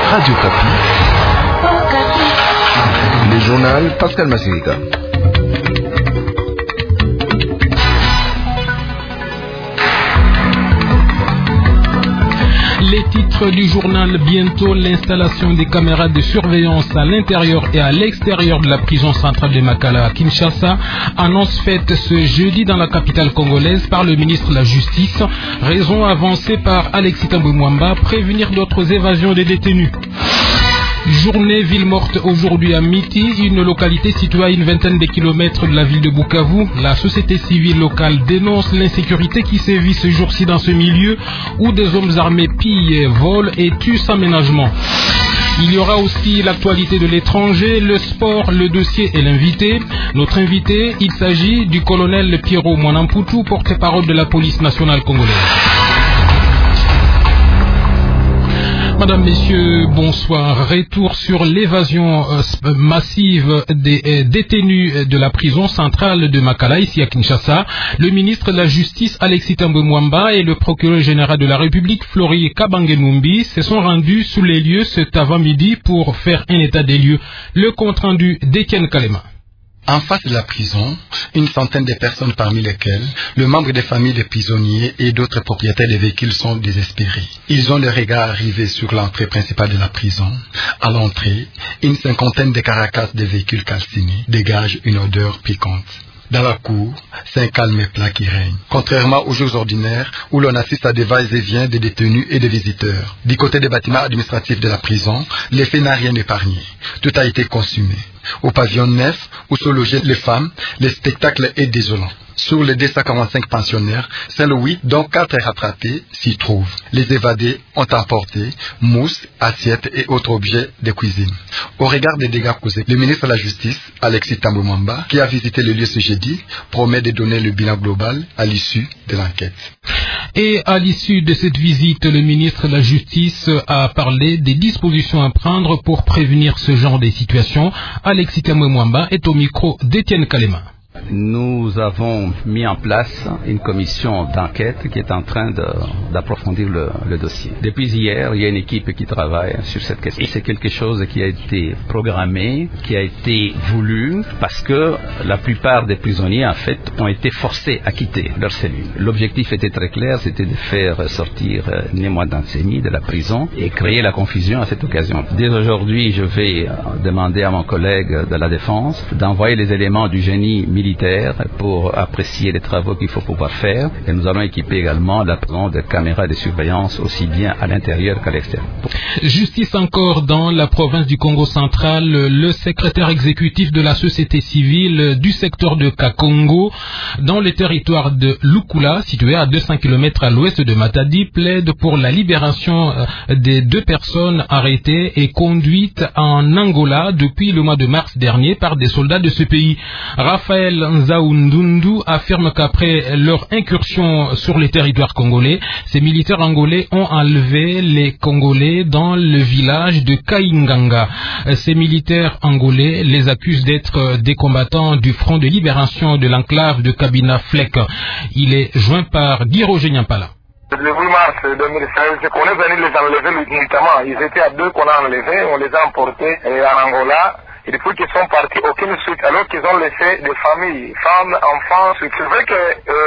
Radio Kapi. Le journal Pascal Massirika. Les titres du journal: bientôt l'installation des caméras de surveillance à l'intérieur et à l'extérieur de la prison centrale de Makala à Kinshasa. Annonce faite ce jeudi dans la capitale congolaise par le ministre de la Justice. Raison avancée par Alexis Tambwe Mwamba: prévenir d'autres évasions des détenus. Journée ville morte aujourd'hui à Miti, une localité située à une vingtaine de kilomètres de la ville de Bukavu. La société civile locale dénonce l'insécurité qui sévit ce jour-ci dans ce milieu où des hommes armés pillent, volent et tuent sans ménagement. Il y aura aussi l'actualité de l'étranger, le sport, le dossier et l'invité. Notre invité, il s'agit du colonel Pierrot Mwanamputu, porte-parole de la police nationale congolaise. Madame, Messieurs, bonsoir. Retour sur l'évasion massive des détenus de la prison centrale de Makala, ici à Kinshasa. Le ministre de la Justice, Alexis Tambwe Mwamba, et le procureur général de la République, Flori Kabange-Numbi, se sont rendus sous les lieux cet avant-midi pour faire un état des lieux. Le compte-rendu d'Étienne Kalema. En face de la prison, une centaine de personnes, parmi lesquelles le membre des familles des prisonniers et d'autres propriétaires des véhicules, sont désespérés. Ils ont le regard arrivé sur l'entrée principale de la prison. À l'entrée, une cinquantaine de carcasses de véhicules calcinés dégagent une odeur piquante. Dans la cour, c'est un calme plat qui règne, contrairement aux jours ordinaires où l'on assiste à des va-et-vient des détenus et des visiteurs. Du côté des bâtiments administratifs de la prison, l'effet n'a rien épargné. Tout a été consumé. Au pavillon 9, où se logeaient les femmes, le spectacle est désolant. Sur les 245 pensionnaires, seuls 8, dont 4 rattrapés, s'y trouvent. Les évadés ont emporté mousse, assiettes et autres objets de cuisine. Au regard des dégâts causés, le ministre de la Justice, Alexis Tambwe Mwamba, qui a visité le lieu ce jeudi, promet de donner le bilan global à l'issue de l'enquête. Et à l'issue de cette visite, le ministre de la Justice a parlé des dispositions à prendre pour prévenir ce genre de situation. Alexis Tambwe Mwamba est au micro d'Étienne Kalema. Nous avons mis en place une commission d'enquête qui est en train d'approfondir le dossier. Depuis hier, il y a une équipe qui travaille sur cette question. C'est quelque chose qui a été programmé, qui a été voulu, parce que la plupart des prisonniers, en fait, ont été forcés à quitter leur cellule. L'objectif était très clair, c'était de faire sortir Némois Dansemi de la prison et créer la confusion à cette occasion. Dès aujourd'hui, je vais demander à mon collègue de la Défense d'envoyer les éléments du génie militaire pour apprécier les travaux qu'il faut pouvoir faire. Et nous allons équiper également la prison de caméras de surveillance aussi bien à l'intérieur qu'à l'extérieur. Justice encore dans la province du Congo central. Le secrétaire exécutif de la société civile du secteur de Kakongo, dans le territoire de Lukula, situé à 200 km à l'ouest de Matadi, plaide pour la libération des 2 personnes arrêtées et conduites en Angola depuis le mois de mars dernier par des soldats de ce pays. Raphaël Nzaoundundu affirme qu'après leur incursion sur les territoires congolais, ces militaires angolais ont enlevé les Congolais dans le village de Kainganga. Ces militaires angolais les accusent d'être des combattants du Front de libération de l'enclave de Kabina Flek. Il est joint par Guy Roger Nyampala. Le 8 mars 2016, on est venu les enlever nuitamment. Ils étaient à 2 qu'on a enlevés, on les a emportés en Angola. Et depuis qu'ils sont partis, aucune suite, alors qu'ils ont laissé des familles, femmes, enfants. C'est vrai que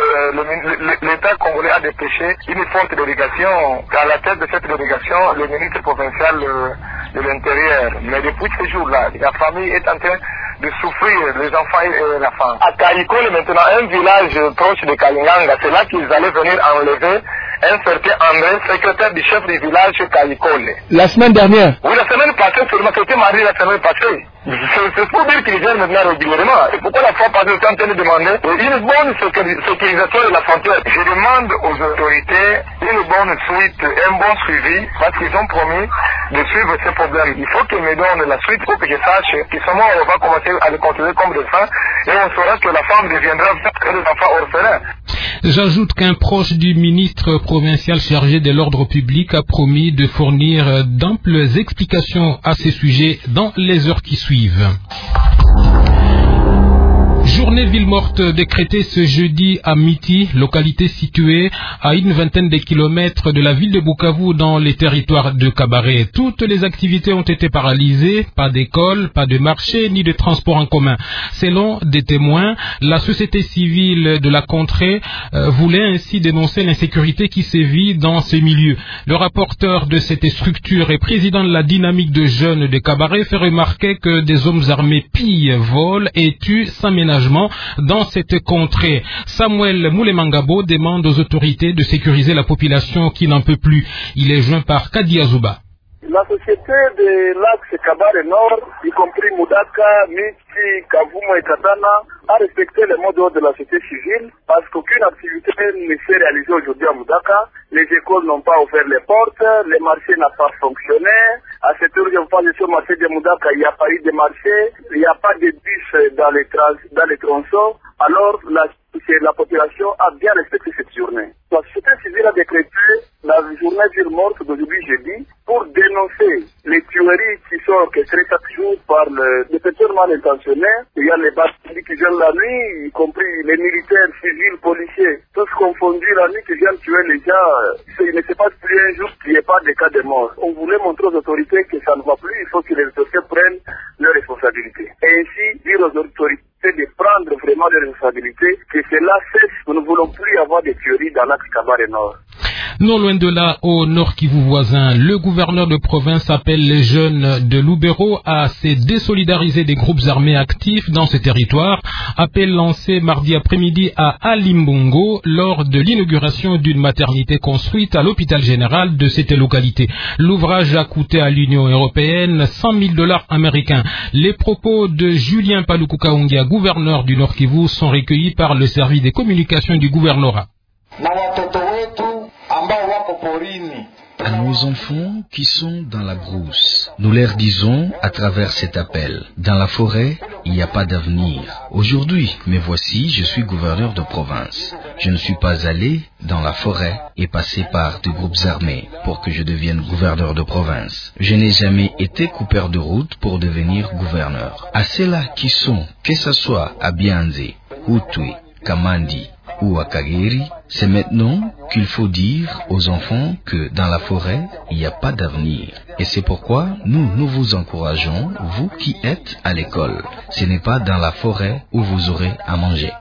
l'État congolais a dépêché une forte délégation. À la tête de cette délégation, le ministre provincial de l'Intérieur. Mais depuis ce jour-là, la famille est en train de souffrir, les enfants et la femme. À Kaikole, maintenant, un village proche de Kalinganga, c'est là qu'ils allaient venir enlever un certain André, secrétaire du chef du village Kaikole. La semaine dernière? Oui, la semaine passée, seulement, c'était mardi la semaine passée. C'est pour dire qu'ils viennent maintenant régulièrement. Et pourquoi la fois passée, j'étais en train de demander une bonne sécurisation de la frontière. Je demande aux autorités une bonne suite, un bon suivi, parce qu'ils ont promis de suivre ces problèmes. Il faut qu'ils me donnent la suite pour que je sache que seulement on va commencer à les considérer comme des fins et on saura que la femme deviendra des enfants orphelins. J'ajoute qu'un proche du ministre provincial chargé de l'ordre public a promis de fournir d'amples explications à ces sujets dans les heures qui suivent. Journée ville morte décrétée ce jeudi à Miti, localité située à une vingtaine de kilomètres de la ville de Bukavu dans les territoires de Kabaré. Toutes les activités ont été paralysées, pas d'école, pas de marché ni de transport en commun. Selon des témoins, la société civile de la contrée voulait ainsi dénoncer l'insécurité qui sévit dans ces milieux. Le rapporteur de cette structure et président de la dynamique de jeunes de Kabaré fait remarquer que des hommes armés pillent, volent et tuent sans ménagement dans cette contrée. Samuel Moulemangabo demande aux autorités de sécuriser la population qui n'en peut plus. Il est joint par Kadi Azouba. La société de l'axe Kabaré Nord, y compris Moudaka, Miti, Kavumo et Katana, a respecté les mots d'ordre de la société civile parce qu'aucune activité ne s'est réalisée aujourd'hui à Moudaka. Les écoles n'ont pas ouvert les portes, les marchés n'ont pas fonctionné. À cette heure, je vous parle sur le marché de Moudaka, il n'y a pas eu de marché, il n'y a pas de bus dans les tronçons. Alors, la population a bien respecté cette journée. La société civile a décrété la journée ville morte d'aujourd'hui jeudi pour dénoncer les tueries qui sont orchestrées chaque jour par des personnes mal intentionnées. Il y a les bandits qui viennent la nuit, y compris les militaires, civils, policiers, tous confondus la nuit qui viennent tuer les gens. Il ne se passe plus un jour qu'il n'y ait pas de cas de mort. On voulait montrer aux autorités que ça ne va plus, il faut que les autorités prennent leurs responsabilités. Et ainsi dire aux autorités de prendre vraiment les responsabilités, que cela cesse. Nous ne voulons plus avoir de tueries dans l'axe Kabaré Nord. Non loin de là, au Nord Kivu voisin, le gouverneur de province appelle les jeunes de Lubero à se désolidariser des groupes armés actifs dans ce territoire. Appel lancé mardi après-midi à Alimbongo lors de l'inauguration d'une maternité construite à l'hôpital général de cette localité. L'ouvrage a coûté à l'Union européenne $100,000 américains. Les propos de Julien Paluku Kaongia, gouverneur du Nord Kivu, sont recueillis par le service des communications du gouvernorat. À nos enfants qui sont dans la brousse, nous leur disons à travers cet appel, dans la forêt, il n'y a pas d'avenir. Aujourd'hui, me voici, je suis gouverneur de province. Je ne suis pas allé dans la forêt et passé par des groupes armés pour que je devienne gouverneur de province. Je n'ai jamais été coupeur de route pour devenir gouverneur. À ceux-là qui sont, que ce soit à Bianze, Hutui, Kamandi ou à Kageri, c'est maintenant qu'il faut dire aux enfants que dans la forêt, il n'y a pas d'avenir. Et c'est pourquoi nous vous encourageons, vous qui êtes à l'école. Ce n'est pas dans la forêt où vous aurez à manger.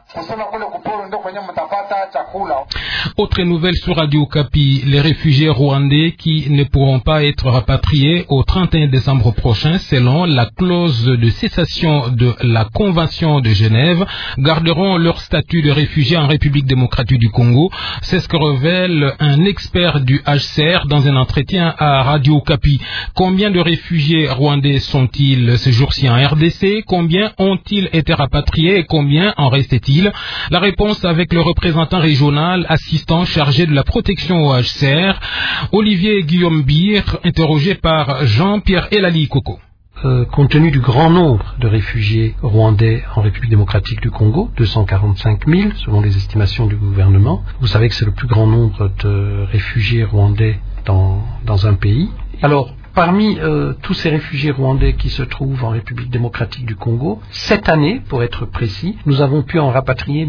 Autre nouvelle sur Radio Okapi, les réfugiés rwandais qui ne pourront pas être rapatriés au 31 décembre prochain selon la clause de cessation de la Convention de Genève garderont leur statut de réfugiés en République démocratique du Congo. C'est ce que révèle un expert du HCR dans un entretien à Radio Okapi. Combien de réfugiés rwandais sont-ils ces jours-ci en RDC? Combien ont-ils été rapatriés et combien en restait-il? La réponse avec le représentant régional assistant chargé de la protection au HCR, Olivier Guillaume Bir, interrogé par Jean-Pierre Elali Koko. Compte tenu du grand nombre de réfugiés rwandais en République démocratique du Congo, 245 000 selon les estimations du gouvernement, vous savez que c'est le plus grand nombre de réfugiés rwandais dans un pays. Alors, parmi tous ces réfugiés rwandais qui se trouvent en République démocratique du Congo, cette année, pour être précis, nous avons pu en rapatrier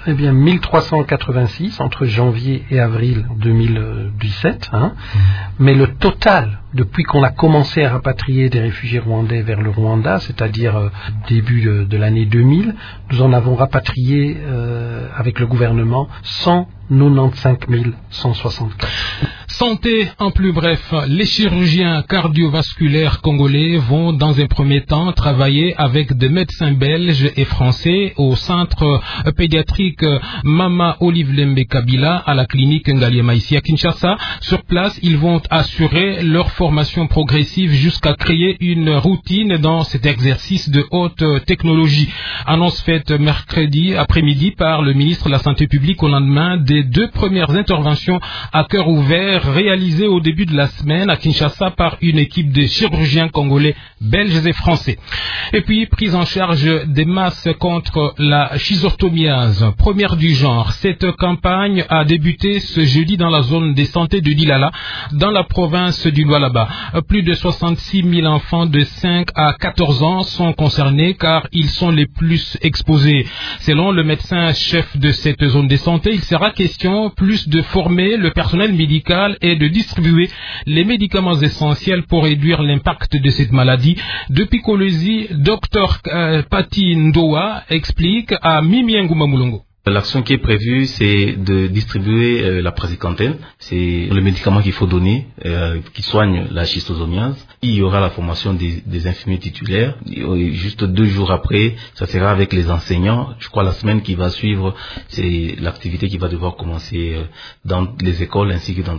1386 entre janvier et avril 2017. Mais le total, depuis qu'on a commencé à rapatrier des réfugiés rwandais vers le Rwanda, c'est-à-dire début de l'année 2000, nous en avons rapatrié avec le gouvernement 195 164. Santé en plus bref, les chirurgiens cardiovasculaires congolais vont dans un premier temps travailler avec des médecins belges et français au centre pédiatrique Mama Olive Lembe Kabila à la clinique Ngaliema ici à Kinshasa. Sur place, ils vont assurer leur formation progressive jusqu'à créer une routine dans cet exercice de haute technologie. Annonce faite mercredi après-midi par le ministre de la Santé publique au lendemain des 2 premières interventions à cœur ouvert réalisé au début de la semaine à Kinshasa par une équipe de chirurgiens congolais, belges et français. Et puis, prise en charge des masses contre la schistosomiase, première du genre. Cette campagne a débuté ce jeudi dans la zone de santé de Dilala, dans la province du Lualaba. Plus de 66 000 enfants de 5 à 14 ans sont concernés car ils sont les plus exposés. Selon le médecin-chef de cette zone de santé, il sera question plus de former le personnel médical et de distribuer les médicaments essentiels pour réduire l'impact de cette maladie. Depuis Kolwezi, Dr Pati Ndoa explique à Mimi Ngouma Moulongo. L'action qui est prévue, c'est de distribuer la praziquantel. C'est le médicament qu'il faut donner, qui soigne la schistosomiase. Il y aura la formation des infirmiers titulaires. Et juste 2 jours après, ça sera avec les enseignants. Je crois la semaine qui va suivre, c'est l'activité qui va devoir commencer dans les écoles ainsi que dans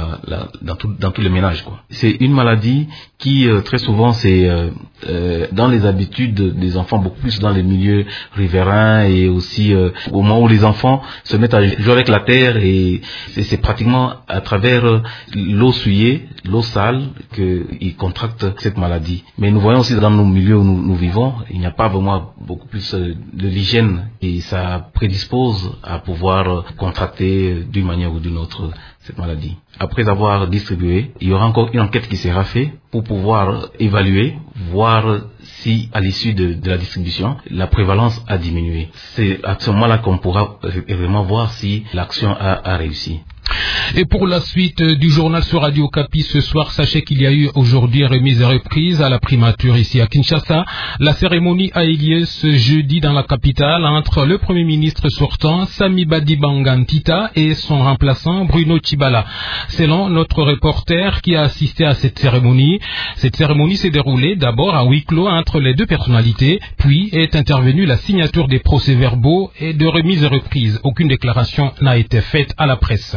dans tous les ménages, quoi. C'est une maladie qui très souvent c'est dans les habitudes des enfants, beaucoup plus dans les milieux riverains et aussi au moment où les enfants se mettent à jouer avec la terre, et c'est pratiquement à travers l'eau souillée, l'eau sale qu'ils contractent cette maladie. Mais nous voyons aussi dans nos milieux où nous vivons, il n'y a pas vraiment beaucoup plus de l'hygiène et ça prédispose à pouvoir contracter d'une manière ou d'une autre cette maladie. Après avoir distribué, il y aura encore une enquête qui sera faite pour pouvoir évaluer, voir si à l'issue de la distribution, la prévalence a diminué. C'est à ce moment-là qu'on pourra vraiment voir si l'action a réussi. Et pour la suite du journal sur Radio Okapi ce soir, sachez qu'il y a eu aujourd'hui remise et reprise à la primature ici à Kinshasa. La cérémonie a eu lieu ce jeudi dans la capitale entre le Premier ministre sortant, Sami Badibanga Ntita, et son remplaçant, Bruno Tshibala. Selon notre reporter qui a assisté à cette cérémonie s'est déroulée d'abord à huis clos entre les deux personnalités, puis est intervenue la signature des procès-verbaux et de remise et reprise. Aucune déclaration n'a été faite à la presse.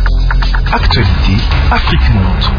Actualité Afrique Monde.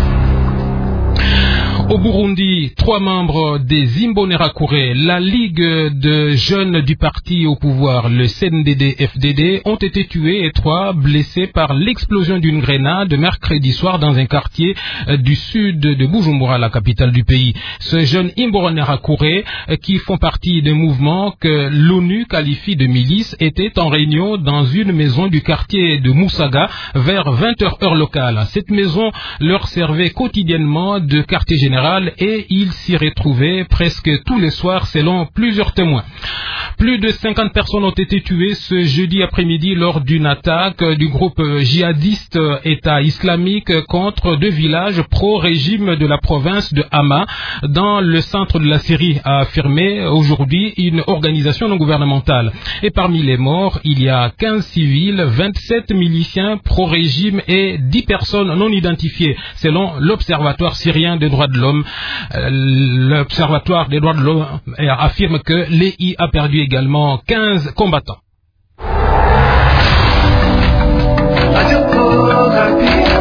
Au Burundi, 3 membres des Imbonerakure, la Ligue de jeunes du parti au pouvoir, le CNDD-FDD, ont été tués et 3 blessés par l'explosion d'une grenade mercredi soir dans un quartier du sud de Bujumbura, la capitale du pays. Ces jeunes Imbonerakure, qui font partie d'un mouvement que l'ONU qualifie de milice, étaient en réunion dans une maison du quartier de Moussaga vers 20h heure locale. Cette maison leur servait quotidiennement de quartier général et ils s'y retrouvaient presque tous les soirs selon plusieurs témoins. Plus de 50 personnes ont été tuées ce jeudi après-midi lors d'une attaque du groupe djihadiste État islamique contre 2 villages pro-régime de la province de Hama dans le centre de la Syrie, a affirmé aujourd'hui une organisation non gouvernementale. Et parmi les morts, il y a 15 civils, 27 miliciens pro-régime et 10 personnes non identifiées, selon l'Observatoire syrien des droits de l'homme. L'Observatoire des droits de l'homme affirme que l'EI a perdu également 15 combattants. Radio Okapi.